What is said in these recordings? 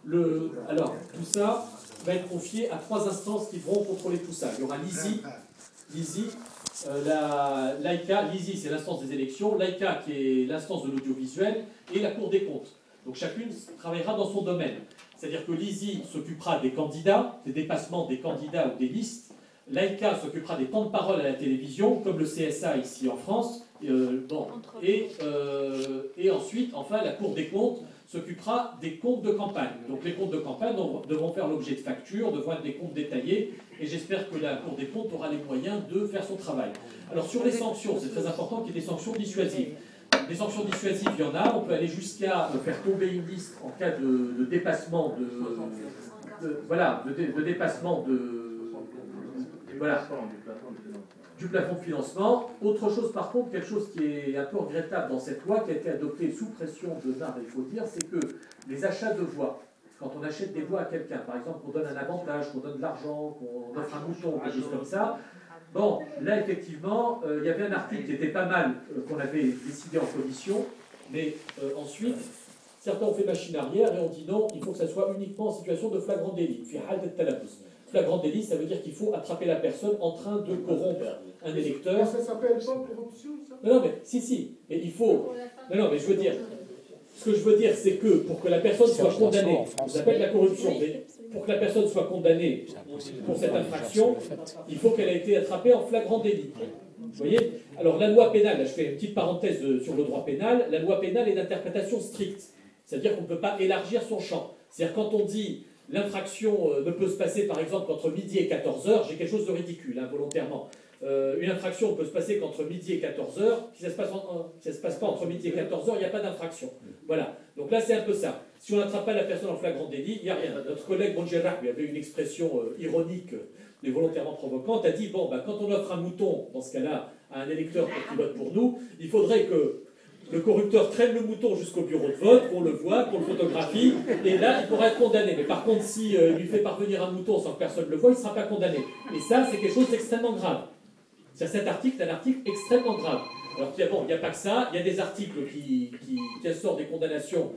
Alors, tout ça va être confié à 3 instances qui vont contrôler tout ça. Il y aura l'ISI, l'AICA, l'ISI c'est l'instance des élections, l'AICA qui est l'instance de l'audiovisuel, et la Cour des comptes. Donc chacune travaillera dans son domaine. C'est-à-dire que l'ISI s'occupera des candidats, des dépassements des candidats ou des listes. L'AICA s'occupera des temps de parole à la télévision, comme le CSA ici en France. Et ensuite, enfin, la Cour des comptes s'occupera des comptes de campagne. Donc les comptes de campagne devront faire l'objet de factures, devront être des comptes détaillés, et j'espère que la Cour des comptes aura les moyens de faire son travail. Alors sur les sanctions, c'est très important qu'il y ait des sanctions dissuasives. Les sanctions dissuasives, il y en a, on peut aller jusqu'à faire tomber une liste en cas de dépassement du plafond de financement. Autre chose par contre, quelque chose qui est un peu regrettable dans cette loi, qui a été adoptée sous pression de NAR, il faut dire, c'est que les achats de voix, quand on achète des voix à quelqu'un, par exemple qu'on donne un avantage, qu'on donne de l'argent, qu'on offre un mouton, quelque chose comme ça, bon, là effectivement, il y avait un article qui était pas mal, qu'on avait décidé en commission, mais ensuite, certains ont fait machine arrière et ont dit non, il faut que ça soit uniquement en situation de flagrant délit. Flagrant délit, ça veut dire qu'il faut attraper la personne en train de corrompre un électeur. Ça s'appelle pas corruption, ça? Non, mais si. Et il faut. Non, mais je veux dire. Ce que je veux dire, c'est que pour que la personne soit condamnée, ça s'appelle la corruption, mais pour que la personne soit condamnée pour cette infraction, il faut qu'elle ait été attrapée en flagrant délit. Vous voyez? Alors la loi pénale, là je fais une petite parenthèse sur le droit pénal, la loi pénale est d'interprétation stricte. C'est-à-dire qu'on ne peut pas élargir son champ. C'est-à-dire quand on dit l'infraction ne peut se passer par exemple entre midi et 14h, j'ai quelque chose de ridicule, volontairement. Une infraction peut se passer qu'entre midi et 14h, si ça ne se passe pas entre midi et 14h, il n'y a pas d'infraction. Voilà. Donc là, c'est un peu ça. Si on n'attrape pas la personne en flagrant délit, il n'y a rien. Notre collègue Bongerach lui avait une expression ironique, mais volontairement provocante, a dit, bon, quand on offre un mouton, dans ce cas-là, à un électeur pour qu'il vote pour nous, il faudrait que le corrupteur traîne le mouton jusqu'au bureau de vote, qu'on le voit, qu'on le photographie, et là, il pourra être condamné. Mais par contre, si il lui fait parvenir un mouton sans que personne le voit, il ne sera pas condamné. Et ça, c'est quelque chose d'extrêmement grave. Cet article est un article extrêmement grave. Alors, il n'y a pas que ça, il y a des articles qui assortent des condamnations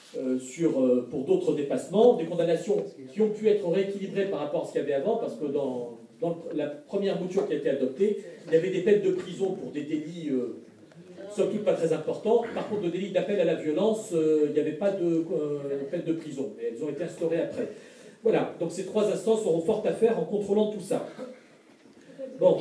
pour d'autres dépassements, des condamnations qui ont pu être rééquilibrées par rapport à ce qu'il y avait avant, parce que dans la première mouture qui a été adoptée, il y avait des peines de prison pour des délits somme toute pas très importants. Par contre, le délit d'appel à la violence, il n'y avait pas de peine de prison, mais elles ont été instaurées après. Voilà, donc ces 3 instances auront fort à faire en contrôlant tout ça. Bon,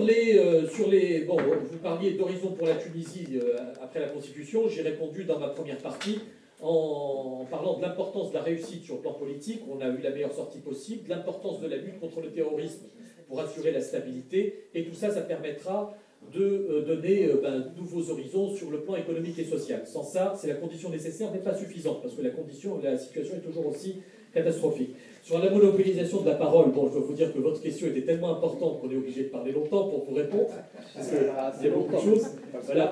bon, vous parliez d'horizon pour la Tunisie après la Constitution, j'ai répondu dans ma première partie en parlant de l'importance de la réussite sur le plan politique, on a eu la meilleure sortie possible, de l'importance de la lutte contre le terrorisme pour assurer la stabilité, et tout ça, ça permettra de donner de nouveaux horizons sur le plan économique et social. Sans ça, c'est la condition nécessaire, mais pas suffisante, parce que la situation est toujours aussi catastrophique. Sur la monopolisation de la parole, bon, je dois vous dire que votre question était tellement importante qu'on est obligé de parler longtemps pour vous répondre, parce qu'il y a beaucoup de choses. Voilà.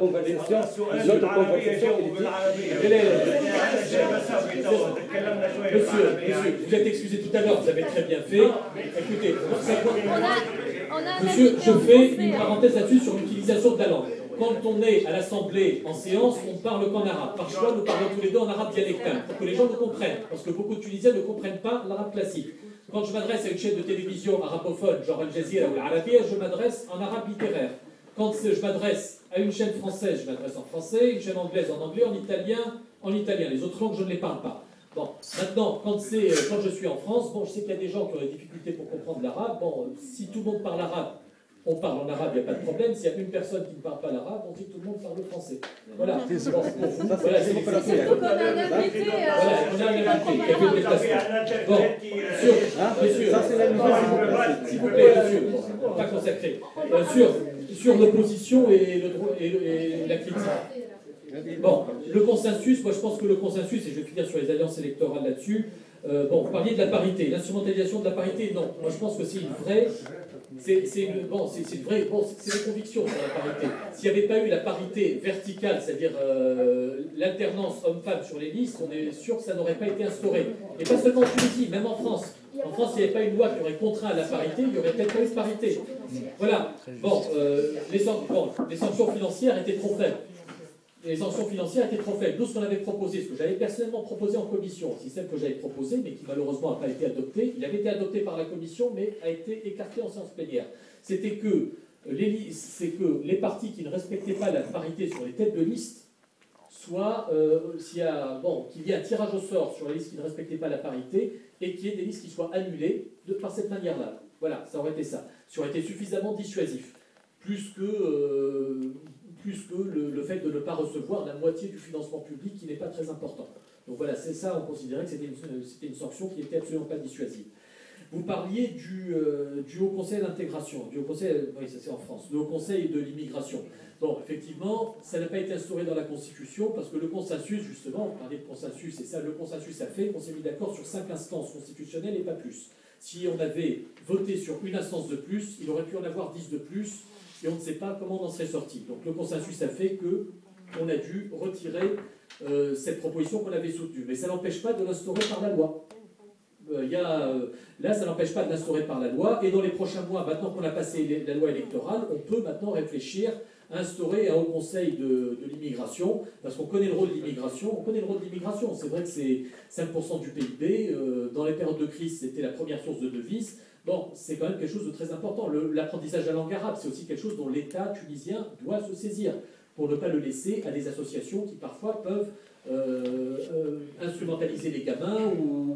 Monsieur, vous êtes excusé tout à l'heure, vous avez très bien fait. Écoutez, monsieur, je fais une parenthèse là-dessus sur l'utilisation de la langue. Quand on est à l'Assemblée en séance, on ne parle qu'en arabe. Par choix, nous parlons tous les deux en arabe dialectal, pour que les gens nous comprennent. Parce que beaucoup de Tunisiens ne comprennent pas l'arabe classique. Quand je m'adresse à une chaîne de télévision arabophone, genre Al Jazeera ou l'Arabie, je m'adresse en arabe littéraire. Quand je m'adresse à une chaîne française, je m'adresse en français, une chaîne anglaise en anglais, en italien. Les autres langues, je ne les parle pas. Bon, maintenant, quand je suis en France, bon, je sais qu'il y a des gens qui ont des difficultés pour comprendre l'arabe. Bon, si tout le monde parle arabe, on parle en arabe, il n'y a pas de problème. S'il y a une personne qui ne parle pas l'arabe, on dit que tout le monde parle le français. Voilà. Voilà, c'est surtout qu'on a un invité. Voilà, on a un invité qui a fait le déplacement. Bon, monsieur, s'il vous plaît, monsieur, pas consacré. Sur l'opposition et la critique. Bon, le consensus, moi je pense que le consensus, et je vais finir sur les alliances électorales là-dessus, bon, vous parliez de la parité, l'instrumentalisation de la parité, non. Moi je pense que c'est une vraie... C'est des convictions sur la parité. S'il n'y avait pas eu la parité verticale, c'est-à-dire l'alternance homme-femme sur les listes, on est sûr que ça n'aurait pas été instauré. Et pas seulement en Tunisie, même en France. En France, s'il n'y avait pas une loi qui aurait contraint à la parité, il n'y aurait peut-être pas eu de parité. Voilà. Bon, les sanctions financières étaient trop faibles. les sanctions financières étaient trop faibles. Nous, ce qu'on avait proposé, ce que j'avais personnellement proposé en commission, un système que j'avais proposé, mais qui malheureusement n'a pas été adopté, il avait été adopté par la commission, mais a été écarté en séance plénière. C'était que les partis qui ne respectaient pas la parité sur les têtes de liste, soit qu'il y ait un tirage au sort sur les listes qui ne respectaient pas la parité, et qu'il y ait des listes qui soient annulées par cette manière-là. Voilà, ça aurait été ça. Ça aurait été suffisamment dissuasif. Plus que le fait de ne pas recevoir la moitié du financement public qui n'est pas très important. Donc voilà, c'est ça, on considérait que c'était une sanction qui n'était absolument pas dissuasive. Vous parliez du Haut Conseil d'intégration, du Haut Conseil, oui, ça c'est en France, le Haut Conseil de l'immigration. Bon, effectivement, ça n'a pas été instauré dans la Constitution parce que le consensus, justement, on parlait de consensus, et ça, le consensus a fait qu'on s'est mis d'accord sur 5 instances constitutionnelles et pas plus. Si on avait voté sur une instance de plus, il aurait pu en avoir 10 de plus, et on ne sait pas comment on en serait sorti. Donc le consensus a fait qu'on a dû retirer cette proposition qu'on avait soutenue. Mais ça n'empêche pas de l'instaurer par la loi. Là, ça n'empêche pas de l'instaurer par la loi, et dans les prochains mois, maintenant qu'on a passé la loi électorale, on peut maintenant réfléchir à instaurer un haut conseil de l'immigration, parce qu'on connaît le rôle de l'immigration, c'est vrai que c'est 5% du PIB, dans les périodes de crise, c'était la première source de devises. Bon, c'est quand même quelque chose de très important. L'apprentissage de la langue arabe, c'est aussi quelque chose dont l'État tunisien doit se saisir, pour ne pas le laisser à des associations qui parfois peuvent instrumentaliser les gamins ou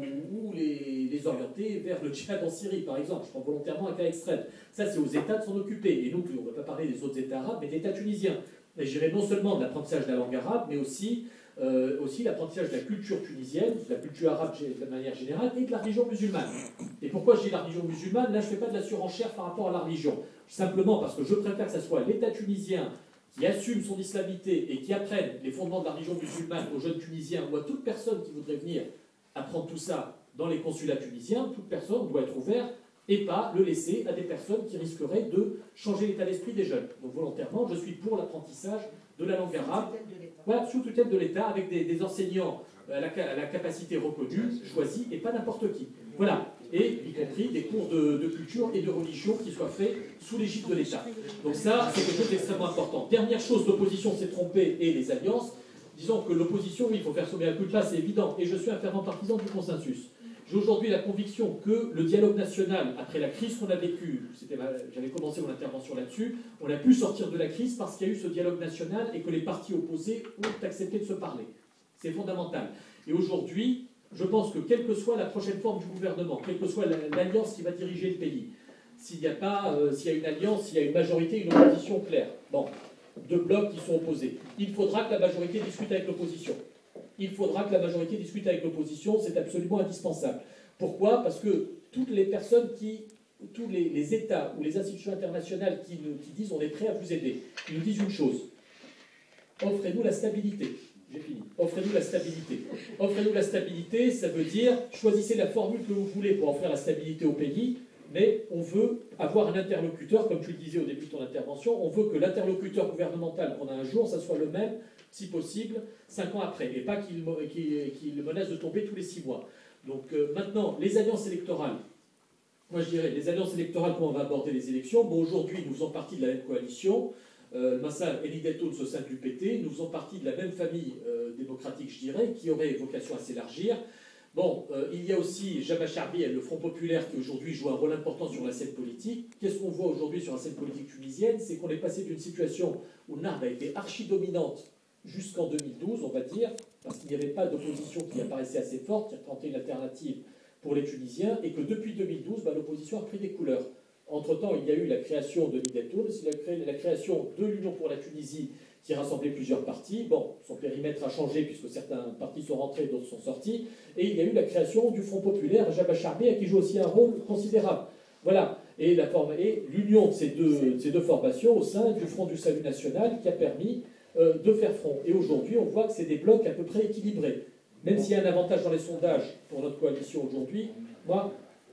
les orienter vers le djihad en Syrie, par exemple. Je prends volontairement un cas extrême. Ça, c'est aux États de s'en occuper. Et donc, on ne va pas parler des autres États arabes, mais de l'État tunisien. Il s'agirait non seulement de l'apprentissage de la langue arabe, mais aussi l'apprentissage de la culture tunisienne, de la culture arabe de manière générale, et de la religion musulmane. Et pourquoi je dis la religion musulmane? Là, je ne fais pas de la surenchère par rapport à la religion. Simplement parce que je préfère que ce soit l'État tunisien qui assume son islamité et qui apprenne les fondements de la religion musulmane aux jeunes Tunisiens ou à toute personne qui voudrait venir apprendre tout ça dans les consulats tunisiens. Toute personne doit être ouverte et pas le laisser à des personnes qui risqueraient de changer l'état d'esprit des jeunes. Donc volontairement, je suis pour l'apprentissage de la langue arabe, sous tutelle de l'État, avec des enseignants à la capacité reconnue, choisie, et pas n'importe qui. Voilà. Et y compris des cours de culture et de religion qui soient faits sous l'égide de l'État. Donc ça, c'est quelque chose d'extrêmement important. Dernière chose, l'opposition s'est trompée et les alliances. Disons que l'opposition, oui, il faut faire sauver un coup de place, c'est évident. Et je suis un fervent partisan du consensus. J'ai aujourd'hui la conviction que le dialogue national, après la crise qu'on a vécue, j'avais commencé mon intervention là-dessus, on a pu sortir de la crise parce qu'il y a eu ce dialogue national et que les partis opposés ont accepté de se parler. C'est fondamental. Et aujourd'hui, je pense que quelle que soit la prochaine forme du gouvernement, quelle que soit l'alliance qui va diriger le pays, s'il y a une alliance, s'il y a une majorité, une opposition claire, deux blocs qui sont opposés, il faudra que la majorité discute avec l'opposition. Il faudra que la majorité discute avec l'opposition, c'est absolument indispensable. Pourquoi? Parce que toutes les personnes tous les États ou les institutions internationales qui disent on est prêt à vous aider, ils nous disent une chose: offrez-nous la stabilité. J'ai fini. Offrez-nous la stabilité. Offrez-nous la stabilité, ça veut dire choisissez la formule que vous voulez pour offrir la stabilité au pays, mais on veut avoir un interlocuteur, comme tu le disais au début de ton intervention, on veut que l'interlocuteur gouvernemental qu'on a un jour, ça soit le même, si possible, 5 ans après, et pas qu'il menace de tomber tous les 6 mois. Donc maintenant, les alliances électorales, moi je dirais, les alliances électorales, comment on va aborder les élections? Bon, aujourd'hui, nous faisons partie de la même coalition. Massa et Nidetoun au sein du PT, nous faisons partie de la même famille démocratique, je dirais, qui aurait vocation à s'élargir. Bon, il y a aussi Jabba Charbi et le Front Populaire qui aujourd'hui joue un rôle important sur la scène politique. Qu'est-ce qu'on voit aujourd'hui sur la scène politique tunisienne? C'est qu'on est passé d'une situation où Nard a été archi-dominante jusqu'en 2012, on va dire, parce qu'il n'y avait pas d'opposition qui apparaissait assez forte, qui représentait une alternative pour les Tunisiens, et que depuis 2012, l'opposition a pris des couleurs. Entre-temps, il y a eu la création de Nidetoun, la création de l'Union pour la Tunisie, qui rassemblait plusieurs partis. Bon, son périmètre a changé puisque certains partis sont rentrés, d'autres sont sortis. Et il y a eu la création du Front Populaire, Jabba Charbi, qui joue aussi un rôle considérable. Voilà. Et l'union de ces deux formations au sein du Front du Salut National qui a permis de faire front. Et aujourd'hui, on voit que c'est des blocs à peu près équilibrés. Même s'il y a un avantage dans les sondages pour notre coalition aujourd'hui, moi,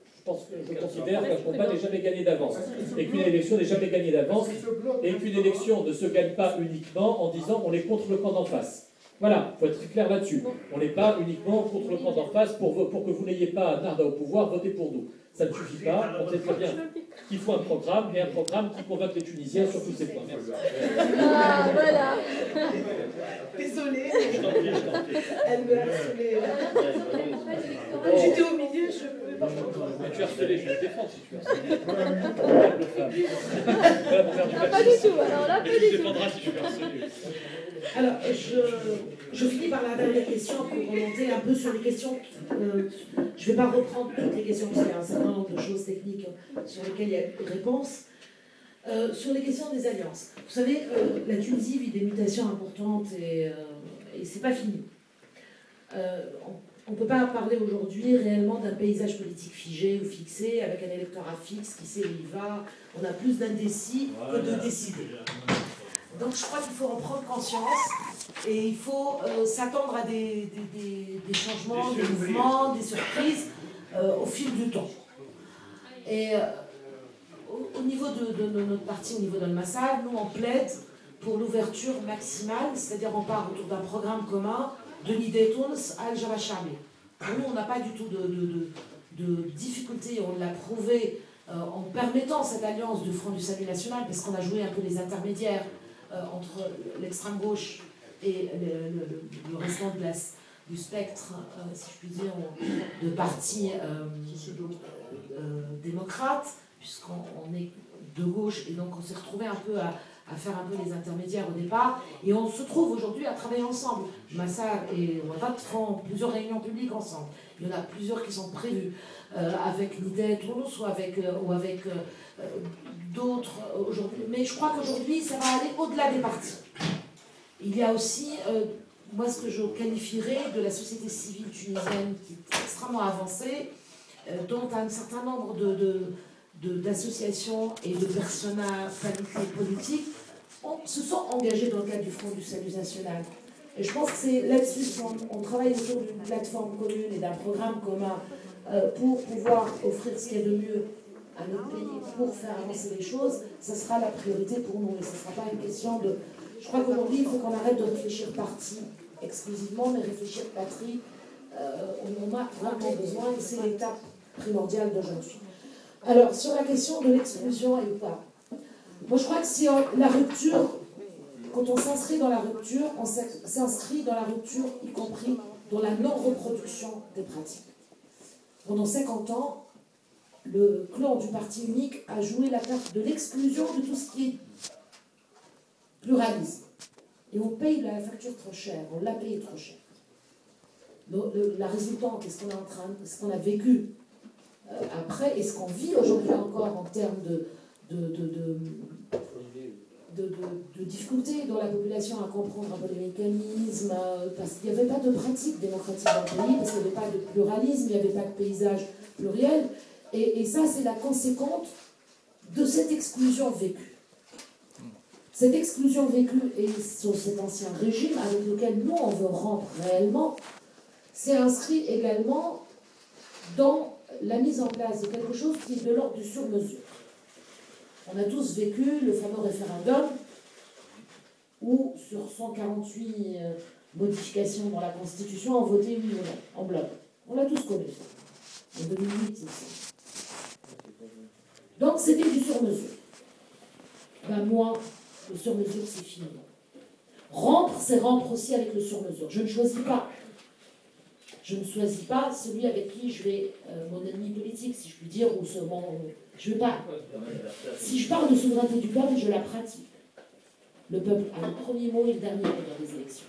je considère qu'un combat n'est jamais gagné d'avance, et qu'une élection n'est jamais gagnée d'avance, et qu'une élection ne se gagne pas uniquement en disant on est contre le camp d'en face. Voilà, il faut être très clair là-dessus. On n'est pas uniquement contre le camp d'en face pour que vous n'ayez pas Narda au pouvoir, votez pour nous. Ça ne suffit pas, on sait très bien qu'il faut un programme, et un programme qui convainc les Tunisiens sur tous ces points. Merci. Ah, voilà. Désolée. Je t'en prie. Elle me harcelait. J'étais au milieu, je ne pouvais pas comprendre. Mais tu as harcelé, je vais te défendre si tu as harcelé. Pas du tout, alors là, pas Tu du te tout. défendras si je suis harcelé. Alors, je finis par la dernière question pour remonter un peu sur les questions. Je ne vais pas reprendre toutes les questions parce qu'il y a un certain nombre de choses techniques sur lesquelles il y a des réponses. Sur les questions des alliances. Vous savez, la Tunisie vit des mutations importantes et c'est pas fini. On ne peut pas parler aujourd'hui réellement d'un paysage politique figé ou fixé avec un électorat fixe qui sait où il va. On a plus d'indécis que de décidés. Donc je crois qu'il faut en prendre conscience et il faut s'attendre à des changements, des mouvements, des surprises au fil du temps. Et au niveau de notre parti, au niveau de Massad, nous on plaide pour l'ouverture maximale, c'est-à-dire on part autour d'un programme commun de l'idée Tunis à Al-Jabashami. Pour nous, on n'a pas du tout de difficulté, on l'a prouvé en permettant cette alliance du Front du Salut National, parce qu'on a joué un peu les intermédiaires entre l'extrême gauche et le restant du spectre, si je puis dire, de partis démocrates, puisqu'on est de gauche, et donc on s'est retrouvé un peu à faire un peu les intermédiaires au départ, et on se trouve aujourd'hui à travailler ensemble. Massar et Ouattara font plusieurs réunions publiques ensemble. Il y en a plusieurs qui sont prévues avec l'idée Toulouse ou avec d'autres aujourd'hui. Mais je crois qu'aujourd'hui, ça va aller au-delà des partis. Il y a aussi, moi, ce que je qualifierais de la société civile tunisienne qui est extrêmement avancée, dont un certain nombre d'associations et de personnalités politiques se sont engagés dans le cadre du Front du Salut National. Et je pense que c'est là-dessus qu'on travaille autour d'une plateforme commune et d'un programme commun pour pouvoir offrir ce qu'il y a de mieux à notre pays, pour faire avancer les choses. Ça sera la priorité pour nous. Et ce ne sera pas une question de... Je crois qu'aujourd'hui, il faut qu'on arrête de réfléchir parti exclusivement, mais réfléchir patrie. On en a vraiment besoin et c'est l'étape primordiale d'aujourd'hui. Alors, sur la question de l'exclusion et ou pas, moi je crois que si la rupture, quand on s'inscrit dans la rupture, on s'inscrit dans la rupture, y compris dans la non-reproduction des pratiques. Pendant 50 ans, le clan du parti unique a joué la carte de l'exclusion de tout ce qui est pluralisme. Et on paye la facture trop chère, on l'a payé trop cher. La résultante, ce qu'on a vécu après, et ce qu'on vit aujourd'hui encore en termes de difficultés dans la population à comprendre un peu les mécanismes, parce qu'il n'y avait pas de pratique démocratique dans le pays, parce qu'il n'y avait pas de pluralisme, il n'y avait pas de paysage pluriel, et ça c'est la conséquence de cette exclusion vécue. Cette exclusion vécue et sur cet ancien régime avec lequel nous on veut rompre réellement, c'est inscrit également dans la mise en place de quelque chose qui est de l'ordre du sur-mesure. On a tous vécu le fameux référendum où sur 148 modifications dans la Constitution, on votait oui ou non, en bloc. On l'a tous connu, ça. En 2008, c'est ça. Donc c'était du sur-mesure. Ben moi, le sur-mesure, c'est fini. Rompre, c'est rompre aussi avec le sur-mesure. Je ne choisis pas. Je ne choisis pas celui avec qui je vais, mon ennemi politique, si je puis dire, ou je ne veux pas. Si je parle de souveraineté du peuple, je la pratique. Le peuple a le premier mot et le dernier mot dans les élections.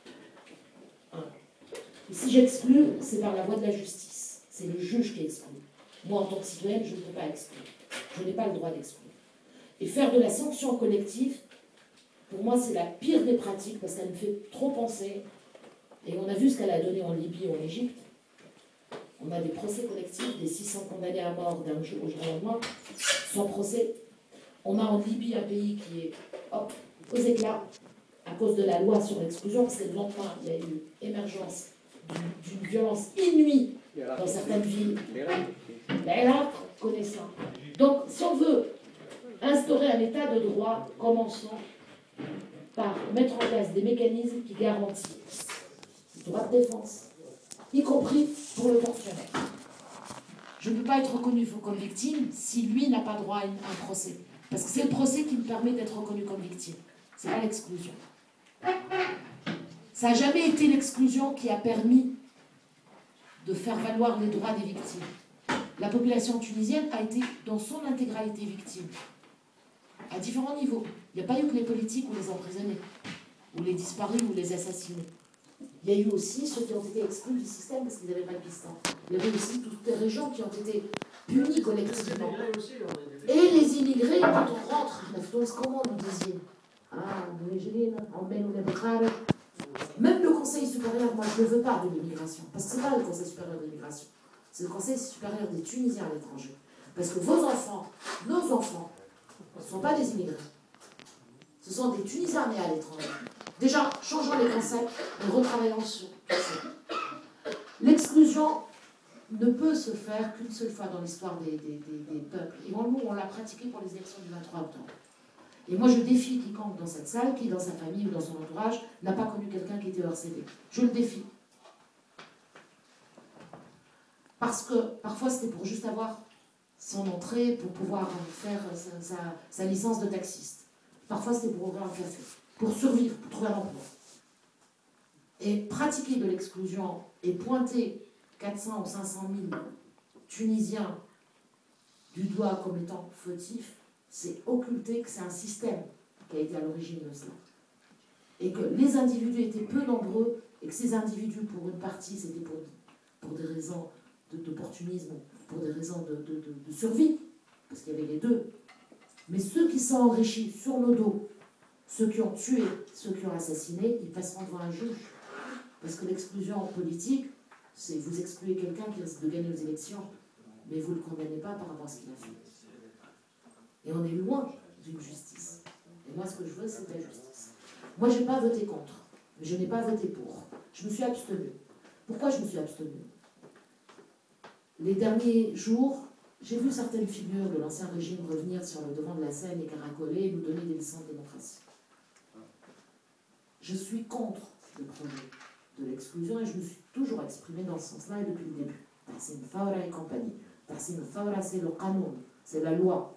Et si j'exclus, c'est par la voie de la justice. C'est le juge qui exclut. Moi, en tant que citoyenne, je ne peux pas exclure. Je n'ai pas le droit d'exclure. Et faire de la sanction collective, pour moi, c'est la pire des pratiques parce qu'elle me fait trop penser. Et on a vu ce qu'elle a donné en Libye ou en Égypte. On a des procès collectifs, des 600 condamnés à mort d'un jour au lendemain, sans procès. On a en Libye un pays qui est aux éclats à cause de la loi sur l'exclusion, parce que le lendemain, il y a eu émergence d'une violence inouïe dans certaines villes. L'Irak connaît ça. Donc, si on veut instaurer un état de droit, commençons par mettre en place des mécanismes qui garantissent le droit de défense, y compris pour le tortionnaire. Je ne peux pas être reconnu comme victime si lui n'a pas droit à un procès. Parce que c'est le procès qui me permet d'être reconnu comme victime. Ce n'est pas l'exclusion. Ça n'a jamais été l'exclusion qui a permis de faire valoir les droits des victimes. La population tunisienne a été dans son intégralité victime, à différents niveaux. Il n'y a pas eu que les politiques ou les emprisonnés, ou les disparus ou les assassinés. Il y a eu aussi ceux qui ont été exclus du système parce qu'ils n'avaient pas de piston. Il y avait aussi toutes les régions qui ont été punies collectivement. Et les immigrés, quand on rentre, comment on désigne? Même le Conseil supérieur, moi je ne veux pas de l'immigration, parce que ce n'est pas le Conseil supérieur de l'immigration, c'est le Conseil supérieur des Tunisiens à l'étranger. Parce que vos enfants, nos enfants, ne sont pas des immigrés. Ce sont des Tunisiens nés à l'étranger. Déjà, changeons les concepts et retravaillons sur ça. L'exclusion ne peut se faire qu'une seule fois dans l'histoire des peuples. Et nous, on l'a pratiqué pour les élections du 23 octobre. Et moi, je défie quiconque dans cette salle, qui dans sa famille ou dans son entourage, n'a pas connu quelqu'un qui était RCD. Je le défie. Parce que parfois, c'était pour juste avoir son entrée, pour pouvoir faire sa licence de taxiste. Parfois, c'était pour ouvrir un café, pour survivre, pour trouver un emploi. Et pratiquer de l'exclusion et pointer 400 ou 500 000 Tunisiens du doigt comme étant fautifs, c'est occulter que c'est un système qui a été à l'origine de cela. Et que les individus étaient peu nombreux, et que ces individus, pour une partie, c'était pour des raisons d'opportunisme, pour des raisons de survie, parce qu'il y avait les deux. Mais ceux qui sont enrichis sur nos dos, ceux qui ont tué, ceux qui ont assassiné, ils passeront devant un juge. Parce que l'exclusion politique, c'est vous excluez quelqu'un qui risque de gagner aux élections, mais vous ne le condamnez pas par rapport à ce qu'il a fait. Et on est loin d'une justice. Et moi, ce que je veux, c'est la justice. Moi, je n'ai pas voté contre, mais je n'ai pas voté pour. Je me suis abstenue. Pourquoi je me suis abstenue? Les derniers jours, j'ai vu certaines figures de l'ancien régime revenir sur le devant de la scène et caracoler et nous donner des leçons de démocratie. Je suis contre le projet de l'exclusion et je me suis toujours exprimée dans ce sens-là et depuis le début. Tahsin Fawra et compagnie. Tahsin Fawra, c'est le qanoun, c'est la loi.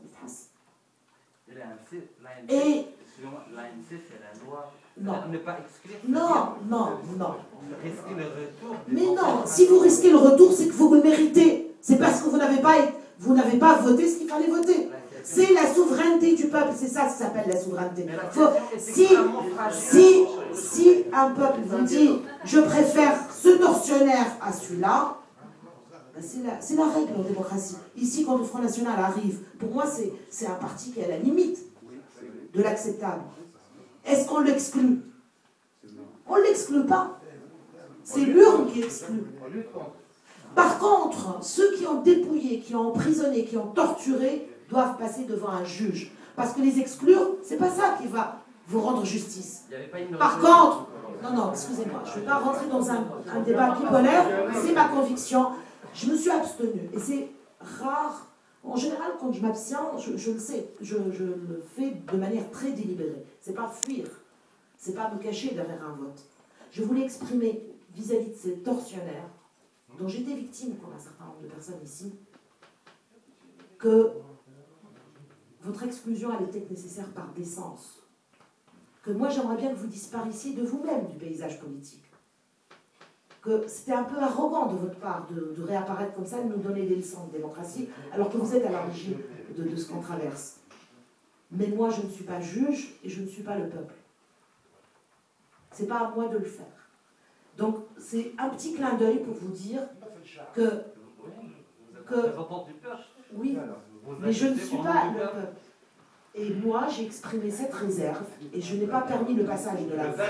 Et l'ANC, c'est la loi. Non. Ne pas exclure. Non. Risquer le retour. Mais non, si vous risquez le retour, c'est que vous le méritez. C'est parce que vous n'avez pas voté ce qu'il fallait voter. C'est la souveraineté du peuple, c'est ça s'appelle la souveraineté. Si un peuple vous dit je préfère ce tortionnaire à celui-là, c'est la règle en démocratie. Ici, quand le Front National arrive, pour moi, c'est un parti qui est à la limite de l'acceptable. Est-ce qu'on l'exclut? On ne l'exclut pas. C'est l'urne qui exclut. Par contre, ceux qui ont dépouillé, qui ont emprisonné, qui ont torturé, doivent passer devant un juge. Parce que les exclure, c'est pas ça qui va vous rendre justice. Par contre, non, excusez-moi, je ne vais pas rentrer dans un débat bipolaire, c'est ma conviction. Je me suis abstenue. Et c'est rare. En général, quand je m'abstiens, je le sais, je le fais de manière très délibérée. C'est pas fuir, c'est pas me cacher derrière un vote. Je voulais exprimer vis-à-vis de ces tortionnaires, dont j'étais victime pour un certain nombre de personnes ici, que votre exclusion, elle était nécessaire par décence. Que moi, j'aimerais bien que vous disparaissiez de vous-même du paysage politique. Que c'était un peu arrogant de votre part de réapparaître comme ça, de nous donner des leçons de démocratie, alors que vous êtes à l'origine de ce qu'on traverse. Mais moi, je ne suis pas juge et je ne suis pas le peuple. C'est pas à moi de le faire. Donc, c'est un petit clin d'œil pour vous dire que oui, mais je ne suis pas le peuple. Et moi, j'ai exprimé cette réserve et je n'ai pas permis le passage de la voix.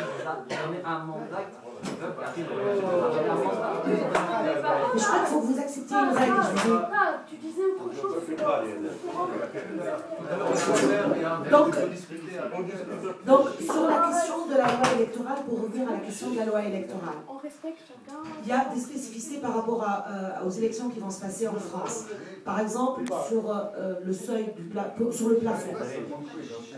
Mais je crois qu'il faut que vous acceptiez une règle. Tu disais autre chose. Donc, sur la question de la loi électorale, pour revenir à la question de la loi électorale, il y a des spécificités par rapport aux élections qui vont se passer en France. Par exemple, sur le seuil, sur le plafond.